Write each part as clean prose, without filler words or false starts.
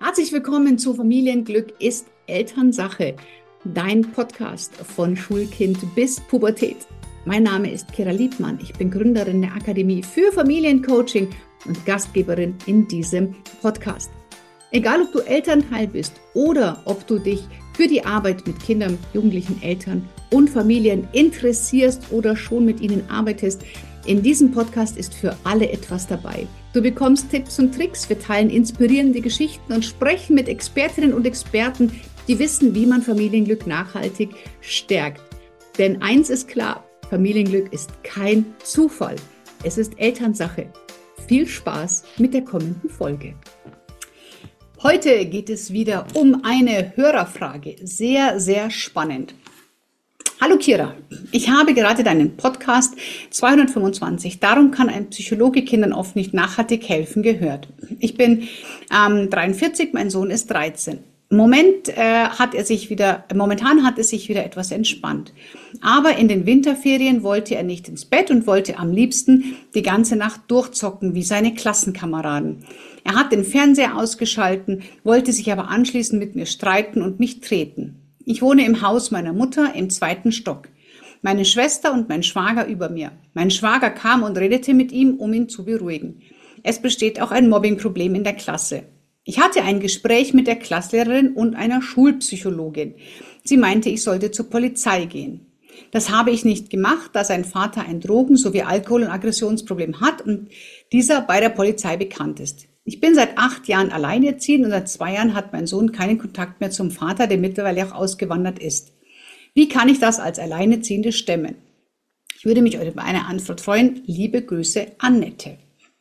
Herzlich willkommen zu Familienglück ist Elternsache, dein Podcast von Schulkind bis Pubertät. Mein Name ist Kira Liebmann, ich bin Gründerin der Akademie für Familiencoaching und Gastgeberin in diesem Podcast. Egal, ob du Elternteil bist oder ob du dich für die Arbeit mit Kindern, Jugendlichen, Eltern und Familien interessierst oder schon mit ihnen arbeitest, in diesem Podcast ist für alle etwas dabei. Du bekommst Tipps und Tricks, wir teilen inspirierende Geschichten und sprechen mit Expertinnen und Experten, die wissen, wie man Familienglück nachhaltig stärkt. Denn eins ist klar, Familienglück ist kein Zufall, es ist Elternsache. Viel Spaß mit der kommenden Folge. Heute geht es wieder um eine Hörerfrage. Sehr, sehr spannend. Hallo Kira, ich habe gerade deinen Podcast 225, darum kann ein Psychologe Kindern oft nicht nachhaltig helfen, gehört. Ich bin 43, mein Sohn ist 13. Momentan hat es sich wieder etwas entspannt. Aber in den Winterferien wollte er nicht ins Bett und wollte am liebsten die ganze Nacht durchzocken, wie seine Klassenkameraden. Er hat den Fernseher ausgeschalten, wollte sich aber anschließend mit mir streiten und mich treten. Ich wohne im Haus meiner Mutter im 2. Stock. Meine Schwester und mein Schwager über mir. Mein Schwager kam und redete mit ihm, um ihn zu beruhigen. Es besteht auch ein Mobbingproblem in der Klasse. Ich hatte ein Gespräch mit der Klasslehrerin und einer Schulpsychologin. Sie meinte, ich sollte zur Polizei gehen. Das habe ich nicht gemacht, da sein Vater ein Drogen- sowie Alkohol- und Aggressionsproblem hat und dieser bei der Polizei bekannt ist. Ich bin seit 8 Jahren alleinerziehend und seit 2 Jahren hat mein Sohn keinen Kontakt mehr zum Vater, der mittlerweile auch ausgewandert ist. Wie kann ich das als Alleinerziehende stemmen? Ich würde mich über eine Antwort freuen. Liebe Grüße, Annette.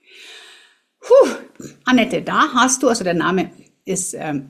Annette, da hast du, also der Name ist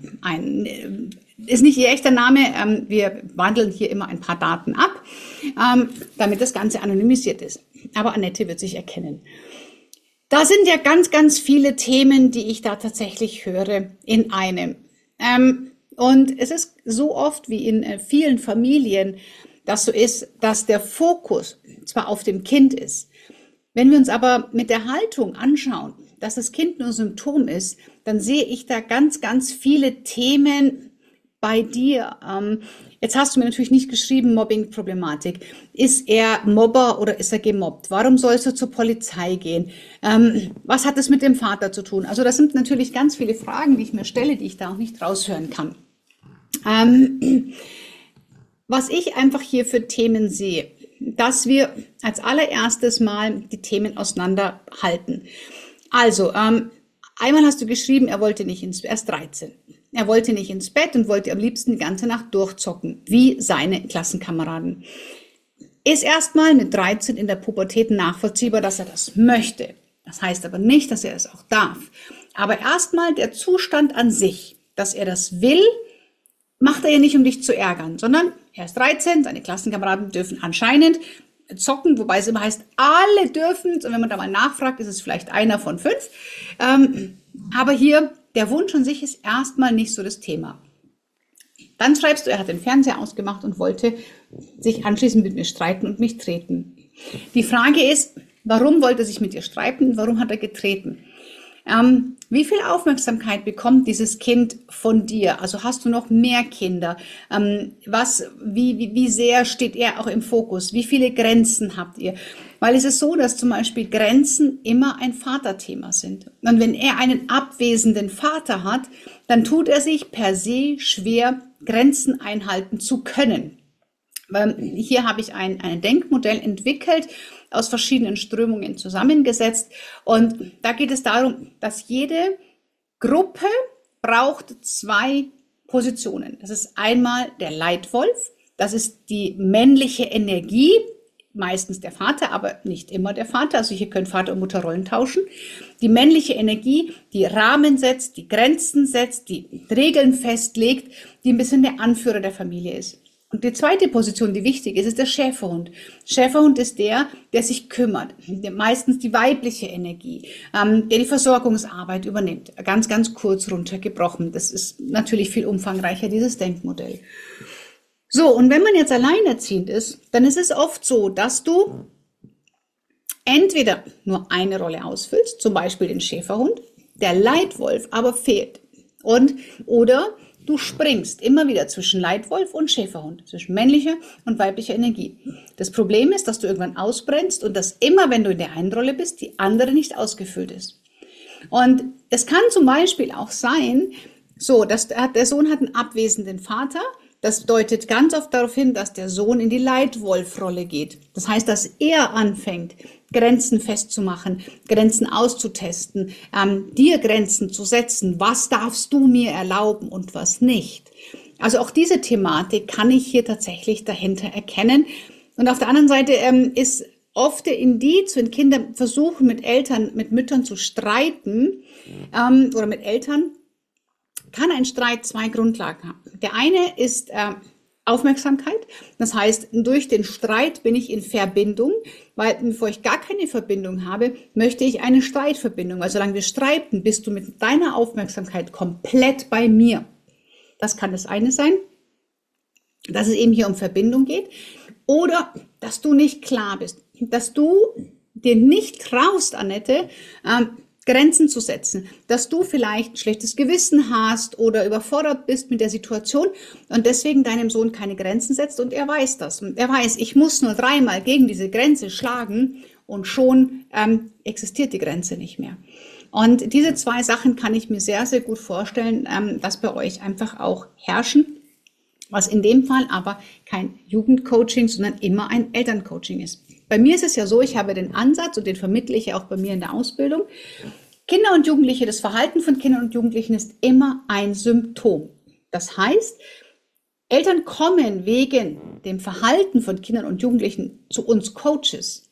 nicht ihr echter Name. Wir wandeln hier immer ein paar Daten ab, damit das Ganze anonymisiert ist. Aber Annette wird sich erkennen. Da sind ja ganz, ganz viele Themen, die ich da tatsächlich höre in einem. Und es ist so oft wie in vielen Familien, dass so ist, dass der Fokus zwar auf dem Kind ist. Wenn wir uns aber mit der Haltung anschauen, dass das Kind nur Symptom ist, dann sehe ich da ganz, ganz viele Themen bei dir. Jetzt hast du mir natürlich nicht geschrieben, Mobbing-Problematik. Ist er Mobber oder ist er gemobbt? Warum sollst du zur Polizei gehen? Was hat es mit dem Vater zu tun? Also das sind natürlich ganz viele Fragen, die ich mir stelle, die ich da auch nicht raushören kann. Was ich einfach hier für Themen sehe, dass wir als allererstes mal die Themen auseinanderhalten. Also, einmal hast du geschrieben, er ist 13. Er wollte nicht ins Bett und wollte am liebsten die ganze Nacht durchzocken, wie seine Klassenkameraden. Ist erstmal mit 13 in der Pubertät nachvollziehbar, dass er das möchte. Das heißt aber nicht, dass er es auch darf. Aber erstmal der Zustand an sich, dass er das will, macht er ja nicht, um dich zu ärgern, sondern er ist 13, seine Klassenkameraden dürfen anscheinend zocken, wobei es immer heißt, alle dürfen. Und wenn man da mal nachfragt, ist es vielleicht einer von 5. Aber hier, der Wunsch an sich ist erstmal nicht so das Thema. Dann schreibst du, er hat den Fernseher ausgemacht und wollte sich anschließend mit mir streiten und mich treten. Die Frage ist, warum wollte er sich mit dir streiten? Warum hat er getreten? Wie viel Aufmerksamkeit bekommt dieses Kind von dir? Also hast du noch mehr Kinder? Wie sehr steht er auch im Fokus? Wie viele Grenzen habt ihr? Weil es ist so, dass zum Beispiel Grenzen immer ein Vaterthema sind. Und wenn er einen abwesenden Vater hat, dann tut er sich per se schwer, Grenzen einhalten zu können. Hier habe ich ein Denkmodell entwickelt, aus verschiedenen Strömungen zusammengesetzt. Und da geht es darum, dass jede Gruppe braucht 2 Positionen. Das ist einmal der Leitwolf, das ist die männliche Energie, meistens der Vater, aber nicht immer der Vater. Also hier können Vater und Mutter Rollen tauschen. Die männliche Energie, die Rahmen setzt, die Grenzen setzt, die Regeln festlegt, die ein bisschen der Anführer der Familie ist. Und die zweite Position, die wichtig ist, ist der Schäferhund. Schäferhund ist der sich kümmert, meistens die weibliche Energie, der die Versorgungsarbeit übernimmt. Ganz, ganz kurz runtergebrochen. Das ist natürlich viel umfangreicher, dieses Denkmodell. So, und wenn man jetzt alleinerziehend ist, dann ist es oft so, dass du entweder nur eine Rolle ausfüllst, zum Beispiel den Schäferhund, der Leitwolf aber fehlt. Oder du springst immer wieder zwischen Leitwolf und Schäferhund, zwischen männlicher und weiblicher Energie. Das Problem ist, dass du irgendwann ausbrennst und dass immer, wenn du in der einen Rolle bist, die andere nicht ausgefüllt ist. Und es kann zum Beispiel auch sein, so, dass der Sohn hat einen abwesenden Vater. Das deutet ganz oft darauf hin, dass der Sohn in die Leitwolf-Rolle geht. Das heißt, dass er anfängt, Grenzen festzumachen, Grenzen auszutesten, dir Grenzen zu setzen. Was darfst du mir erlauben und was nicht? Also auch diese Thematik kann ich hier tatsächlich dahinter erkennen. Und auf der anderen Seite ist oft der Indiz, wenn Kinder versuchen, mit Müttern zu streiten oder mit Eltern, kann ein Streit zwei Grundlagen haben. Der eine ist Aufmerksamkeit. Das heißt, durch den Streit bin ich in Verbindung, weil bevor ich gar keine Verbindung habe, möchte ich eine Streitverbindung. Weil solange wir streiten, bist du mit deiner Aufmerksamkeit komplett bei mir. Das kann das eine sein, dass es eben hier um Verbindung geht. Oder, dass du nicht klar bist, dass du dir nicht traust, Annette, Grenzen zu setzen, dass du vielleicht ein schlechtes Gewissen hast oder überfordert bist mit der Situation und deswegen deinem Sohn keine Grenzen setzt und er weiß das. Und er weiß, ich muss nur 3-mal gegen diese Grenze schlagen und schon existiert die Grenze nicht mehr. Und diese zwei Sachen kann ich mir sehr, sehr gut vorstellen, dass bei euch einfach auch herrschen, was in dem Fall aber kein Jugendcoaching, sondern immer ein Elterncoaching ist. Bei mir ist es ja so, ich habe den Ansatz und den vermittle ich auch bei mir in der Ausbildung. Kinder und Jugendliche, das Verhalten von Kindern und Jugendlichen ist immer ein Symptom. Das heißt, Eltern kommen wegen dem Verhalten von Kindern und Jugendlichen zu uns Coaches.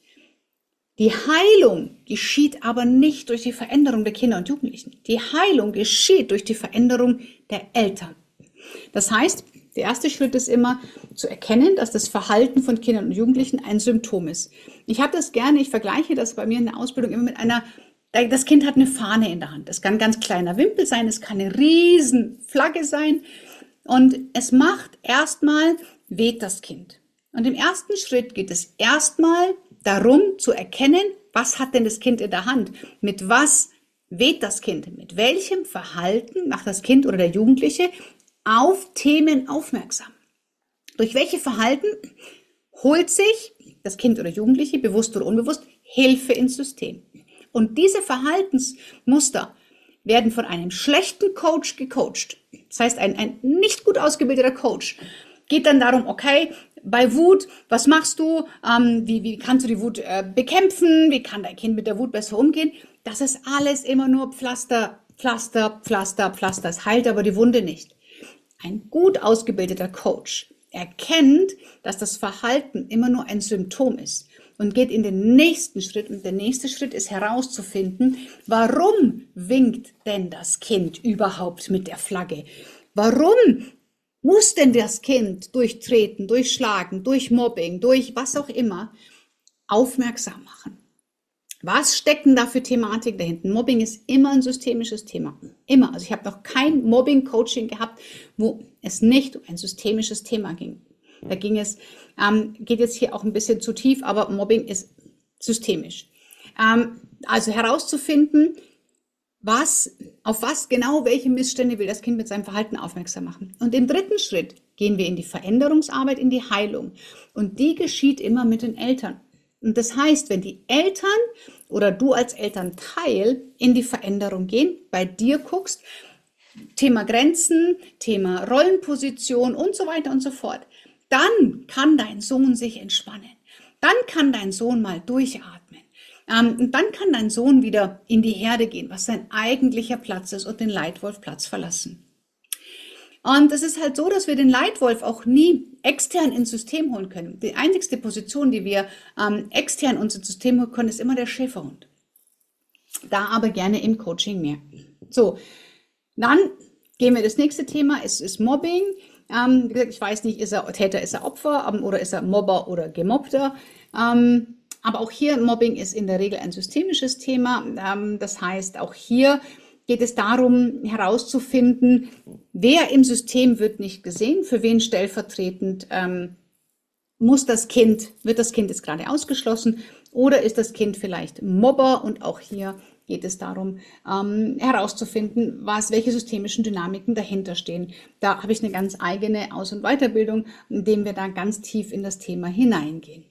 Die Heilung geschieht aber nicht durch die Veränderung der Kinder und Jugendlichen. Die Heilung geschieht durch die Veränderung der Eltern. Das heißt, der erste Schritt ist immer zu erkennen, dass das Verhalten von Kindern und Jugendlichen ein Symptom ist. Ich habe das gerne, ich vergleiche das bei mir in der Ausbildung immer mit das Kind hat eine Fahne in der Hand. Das kann ein ganz kleiner Wimpel sein, es kann eine riesen Flagge sein und es macht erstmal, weht das Kind. Und im ersten Schritt geht es erstmal darum zu erkennen, was hat denn das Kind in der Hand? Mit was weht das Kind? Mit welchem Verhalten macht das Kind oder der Jugendliche auf Themen aufmerksam? Durch welche Verhalten holt sich das Kind oder Jugendliche, bewusst oder unbewusst, Hilfe ins System? Und diese Verhaltensmuster werden von einem schlechten Coach gecoacht. Das heißt, ein nicht gut ausgebildeter Coach geht dann darum, okay, bei Wut, was machst du? Wie kannst du die Wut bekämpfen? Wie kann dein Kind mit der Wut besser umgehen? Das ist alles immer nur Pflaster, Pflaster, Pflaster, Pflaster. Es heilt aber die Wunde nicht. Ein gut ausgebildeter Coach erkennt, dass das Verhalten immer nur ein Symptom ist und geht in den nächsten Schritt. Und der nächste Schritt ist herauszufinden, warum winkt denn das Kind überhaupt mit der Flagge? Warum muss denn das Kind durch Treten, durch Schlagen, durch Mobbing, durch was auch immer aufmerksam machen? Was stecken da für Thematik dahinter? Mobbing ist immer ein systemisches Thema. Immer. Also ich habe noch kein Mobbing-Coaching gehabt, wo es nicht um ein systemisches Thema ging. Da ging es, geht jetzt hier auch ein bisschen zu tief, aber Mobbing ist systemisch. Also herauszufinden, auf was genau, welche Missstände will das Kind mit seinem Verhalten aufmerksam machen. Und im dritten Schritt gehen wir in die Veränderungsarbeit, in die Heilung. Und die geschieht immer mit den Eltern. Und das heißt, wenn die Eltern oder du als Elternteil in die Veränderung gehen, bei dir guckst, Thema Grenzen, Thema Rollenposition und so weiter und so fort, dann kann dein Sohn sich entspannen. Dann kann dein Sohn mal durchatmen. Und dann kann dein Sohn wieder in die Herde gehen, was sein eigentlicher Platz ist, und den Leitwolfplatz verlassen. Und es ist halt so, dass wir den Leitwolf auch nie extern ins System holen können. Die einzigste Position, die wir extern ins System holen können, ist immer der Schäferhund. Da aber gerne im Coaching mehr. So, dann gehen wir das nächste Thema, es ist Mobbing. Wie gesagt, ich weiß nicht, ist er Täter, ist er Opfer oder ist er Mobber oder Gemobbter. Aber auch hier, Mobbing ist in der Regel ein systemisches Thema. Das heißt, auch hier geht es darum, herauszufinden, wer im System wird nicht gesehen, für wen stellvertretend wird das Kind jetzt gerade ausgeschlossen oder ist das Kind vielleicht Mobber, und auch hier geht es darum, herauszufinden, welche systemischen Dynamiken dahinter stehen. Da habe ich eine ganz eigene Aus- und Weiterbildung, in dem wir da ganz tief in das Thema hineingehen.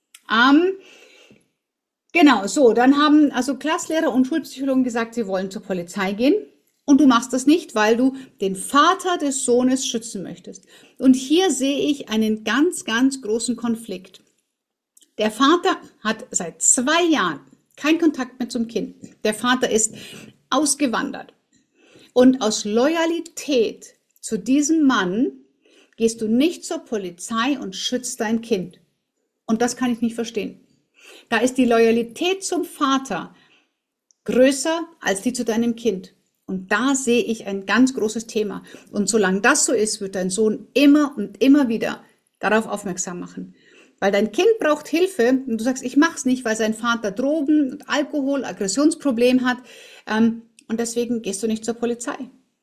Genau, so, dann haben also Klasslehrer und Schulpsychologen gesagt, sie wollen zur Polizei gehen. Und du machst das nicht, weil du den Vater des Sohnes schützen möchtest. Und hier sehe ich einen ganz, ganz großen Konflikt. Der Vater hat seit 2 Jahren keinen Kontakt mehr zum Kind. Der Vater ist ausgewandert. Und aus Loyalität zu diesem Mann gehst du nicht zur Polizei und schützt dein Kind. Und das kann ich nicht verstehen. Da ist die Loyalität zum Vater größer als die zu deinem Kind. Und da sehe ich ein ganz großes Thema. Und solange das so ist, wird dein Sohn immer und immer wieder darauf aufmerksam machen. Weil dein Kind braucht Hilfe und du sagst, ich mache es nicht, weil sein Vater Drogen und Alkohol, Aggressionsproblem hat. Und deswegen gehst du nicht zur Polizei.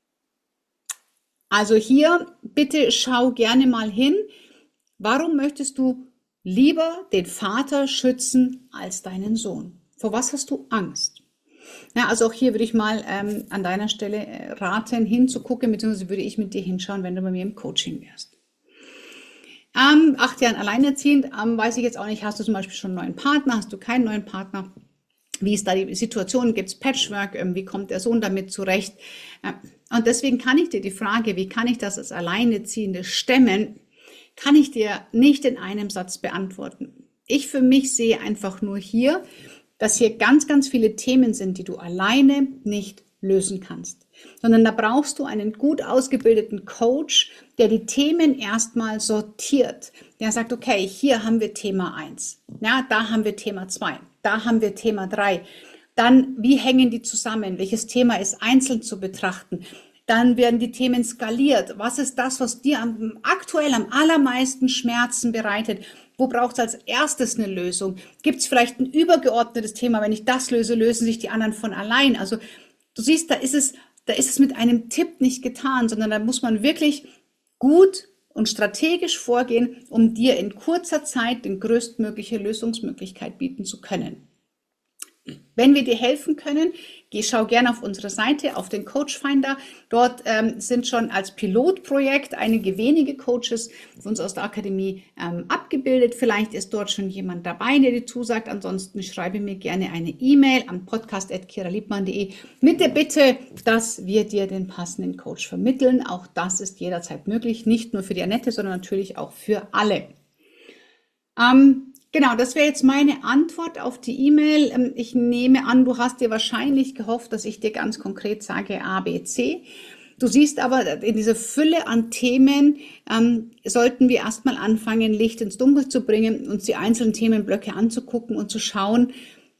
Also hier bitte schau gerne mal hin. Warum möchtest du lieber den Vater schützen als deinen Sohn? Vor was hast du Angst? Ja, also auch hier würde ich mal an deiner Stelle raten, hinzugucken, beziehungsweise würde ich mit dir hinschauen, wenn du bei mir im Coaching wärst. 8 Jahren alleinerziehend, weiß ich jetzt auch nicht, hast du zum Beispiel schon einen neuen Partner, hast du keinen neuen Partner? Wie ist da die Situation? Gibt es Patchwork? Wie kommt der Sohn damit zurecht? Und deswegen kann ich dir die Frage, wie kann ich das als Alleinerziehende stemmen, kann ich dir nicht in einem Satz beantworten. Ich für mich sehe einfach nur hier, dass hier ganz, ganz viele Themen sind, die du alleine nicht lösen kannst. Sondern da brauchst du einen gut ausgebildeten Coach, der die Themen erstmal sortiert. Der sagt, okay, hier haben wir Thema 1, ja, da haben wir Thema 2, da haben wir Thema 3. Dann, wie hängen die zusammen? Welches Thema ist einzeln zu betrachten? Dann werden die Themen skaliert. Was ist das, was dir aktuell am allermeisten Schmerzen bereitet? Wo braucht es als erstes eine Lösung? Gibt es vielleicht ein übergeordnetes Thema? Wenn ich das löse, lösen sich die anderen von allein. Also du siehst, da ist es mit einem Tipp nicht getan, sondern da muss man wirklich gut und strategisch vorgehen, um dir in kurzer Zeit die größtmögliche Lösungsmöglichkeit bieten zu können. Wenn wir dir helfen können, schau gerne auf unsere Seite, auf den Coach Finder. Dort sind schon als Pilotprojekt einige wenige Coaches von uns aus der Akademie abgebildet. Vielleicht ist dort schon jemand dabei, der dir zusagt. Ansonsten schreibe mir gerne eine E-Mail an podcast@kiraliebmann.de mit der Bitte, dass wir dir den passenden Coach vermitteln. Auch das ist jederzeit möglich, nicht nur für die Annette, sondern natürlich auch für alle. Genau, das wäre jetzt meine Antwort auf die E-Mail. Ich nehme an, du hast dir wahrscheinlich gehofft, dass ich dir ganz konkret sage A, B, C. Du siehst aber, in dieser Fülle an Themen sollten wir erstmal anfangen, Licht ins Dunkel zu bringen, uns die einzelnen Themenblöcke anzugucken und zu schauen,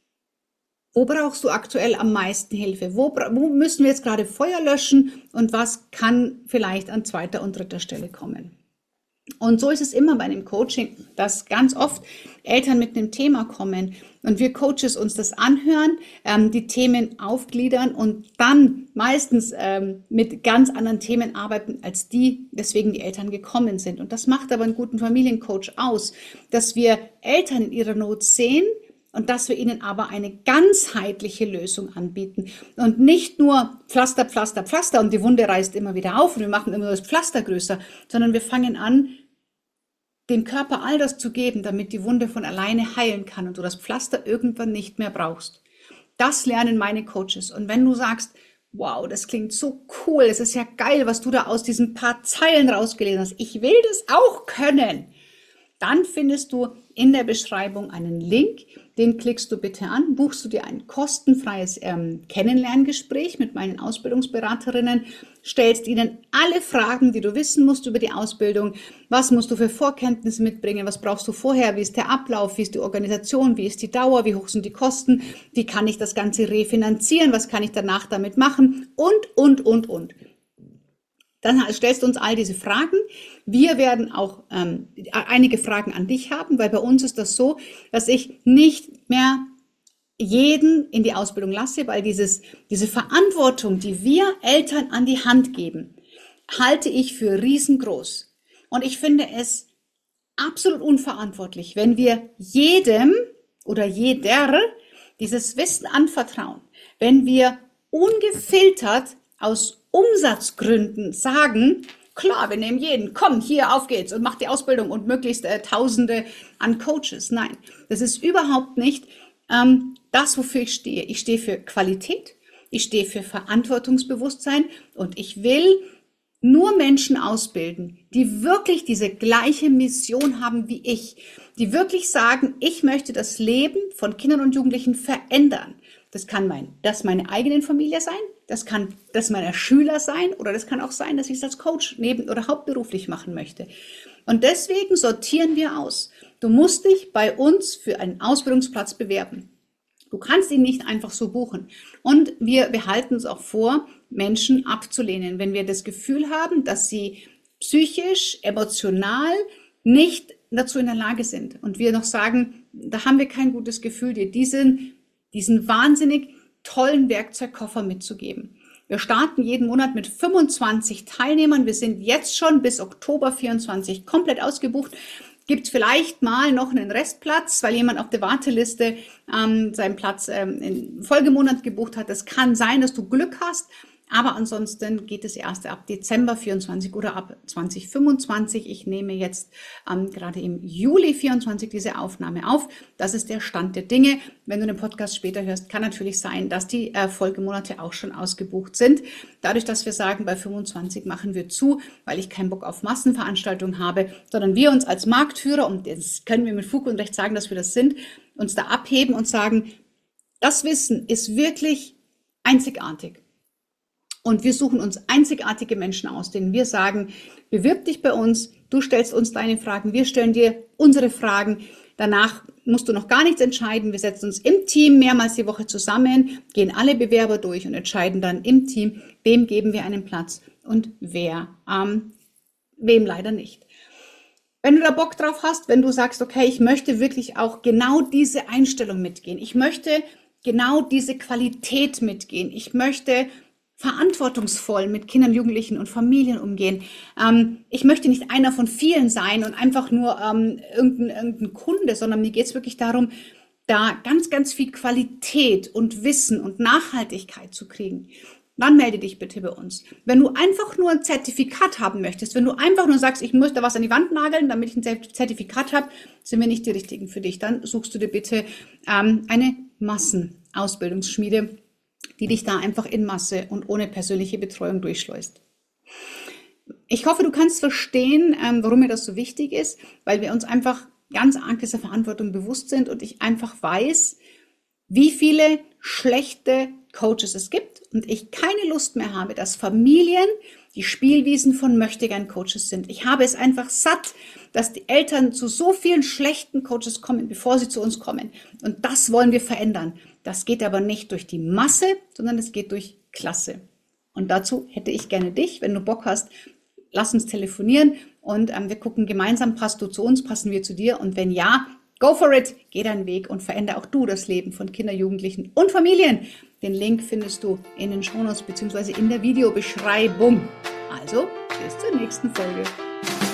wo brauchst du aktuell am meisten Hilfe? Wo müssen wir jetzt gerade Feuer löschen und was kann vielleicht an 2. und 3. Stelle kommen? Und so ist es immer bei einem Coaching, dass ganz oft Eltern mit einem Thema kommen und wir Coaches uns das anhören, die Themen aufgliedern und dann meistens mit ganz anderen Themen arbeiten als die, weswegen die Eltern gekommen sind. Und das macht aber einen guten Familiencoach aus, dass wir Eltern in ihrer Not sehen und dass wir ihnen aber eine ganzheitliche Lösung anbieten und nicht nur Pflaster, Pflaster, Pflaster und die Wunde reißt immer wieder auf und wir machen immer das Pflaster größer, sondern wir fangen an, dem Körper all das zu geben, damit die Wunde von alleine heilen kann und du das Pflaster irgendwann nicht mehr brauchst. Das lernen meine Coaches. Und wenn du sagst, wow, das klingt so cool, es ist ja geil, was du da aus diesen paar Zeilen rausgelesen hast, ich will das auch können, dann findest du in der Beschreibung einen Link, den klickst du bitte an, buchst du dir ein kostenfreies Kennenlerngespräch mit meinen Ausbildungsberaterinnen, stellst ihnen alle Fragen, die du wissen musst über die Ausbildung, was musst du für Vorkenntnisse mitbringen, was brauchst du vorher, wie ist der Ablauf, wie ist die Organisation, wie ist die Dauer, wie hoch sind die Kosten, wie kann ich das Ganze refinanzieren, was kann ich danach damit machen und. Dann stellst du uns all diese Fragen. Wir werden auch einige Fragen an dich haben, weil bei uns ist das so, dass ich nicht mehr jeden in die Ausbildung lasse, weil diese Verantwortung, die wir Eltern an die Hand geben, halte ich für riesengroß. Und ich finde es absolut unverantwortlich, wenn wir jedem oder jeder dieses Wissen anvertrauen, wenn wir ungefiltert aus Umsatzgründen sagen, klar, wir nehmen jeden, komm, hier, auf geht's und mach die Ausbildung und möglichst Tausende an Coaches. Nein, das ist überhaupt nicht das, wofür ich stehe. Ich stehe für Qualität, ich stehe für Verantwortungsbewusstsein und ich will nur Menschen ausbilden, die wirklich diese gleiche Mission haben wie ich, die wirklich sagen, ich möchte das Leben von Kindern und Jugendlichen verändern. Das kann meine eigene Familie sein, das kann das meiner Schüler sein oder das kann auch sein, dass ich es als Coach neben- oder hauptberuflich machen möchte. Und deswegen sortieren wir aus. Du musst dich bei uns für einen Ausbildungsplatz bewerben. Du kannst ihn nicht einfach so buchen. Und wir behalten uns auch vor, Menschen abzulehnen, wenn wir das Gefühl haben, dass sie psychisch, emotional nicht dazu in der Lage sind. Und wir noch sagen, da haben wir kein gutes Gefühl, dir diesen wahnsinnig tollen Werkzeugkoffer mitzugeben. Wir starten jeden Monat mit 25 Teilnehmern. Wir sind jetzt schon bis Oktober 24 komplett ausgebucht. Gibt vielleicht mal noch einen Restplatz, weil jemand auf der Warteliste seinen Platz im Folgemonat gebucht hat. Das kann sein, dass du Glück hast, aber ansonsten geht es erst ab Dezember 24 oder ab 2025. Ich nehme jetzt gerade im Juli 24 diese Aufnahme auf. Das ist der Stand der Dinge. Wenn du den Podcast später hörst, kann natürlich sein, dass die Folgemonate auch schon ausgebucht sind. Dadurch, dass wir sagen, bei 25 machen wir zu, weil ich keinen Bock auf Massenveranstaltungen habe, sondern wir uns als Marktführer, und das können wir mit Fug und Recht sagen, dass wir das sind, uns da abheben und sagen, das Wissen ist wirklich einzigartig. Und wir suchen uns einzigartige Menschen aus, denen wir sagen, bewirb dich bei uns, du stellst uns deine Fragen, wir stellen dir unsere Fragen. Danach musst du noch gar nichts entscheiden. Wir setzen uns im Team mehrmals die Woche zusammen, gehen alle Bewerber durch und entscheiden dann im Team, wem geben wir einen Platz und wem leider nicht. Wenn du da Bock drauf hast, wenn du sagst, okay, ich möchte wirklich auch genau diese Einstellung mitgehen, ich möchte genau diese Qualität mitgehen, ich möchte verantwortungsvoll mit Kindern, Jugendlichen und Familien umgehen. Ich möchte nicht einer von vielen sein und einfach nur irgendein Kunde, sondern mir geht es wirklich darum, da ganz, ganz viel Qualität und Wissen und Nachhaltigkeit zu kriegen. Dann melde dich bitte bei uns. Wenn du einfach nur ein Zertifikat haben möchtest, wenn du einfach nur sagst, ich möchte was an die Wand nageln, damit ich ein Zertifikat habe, sind wir nicht die Richtigen für dich. Dann suchst du dir bitte eine Massenausbildungsschmiede, die dich da einfach in Masse und ohne persönliche Betreuung durchschleust. Ich hoffe, du kannst verstehen, warum mir das so wichtig ist, weil wir uns einfach ganz arg dieser Verantwortung bewusst sind und ich einfach weiß, wie viele schlechte Coaches es gibt und ich keine Lust mehr habe, dass Familien die Spielwiesen von Möchtegern-Coaches sind. Ich habe es einfach satt, dass die Eltern zu so vielen schlechten Coaches kommen, bevor sie zu uns kommen. Und das wollen wir verändern. Das geht aber nicht durch die Masse, sondern es geht durch Klasse. Und dazu hätte ich gerne dich, wenn du Bock hast, lass uns telefonieren und wir gucken gemeinsam, passt du zu uns, passen wir zu dir und wenn ja, go for it, geh deinen Weg und verändere auch du das Leben von Kindern, Jugendlichen und Familien. Den Link findest du in den Shownotes bzw. in der Videobeschreibung. Also, bis zur nächsten Folge.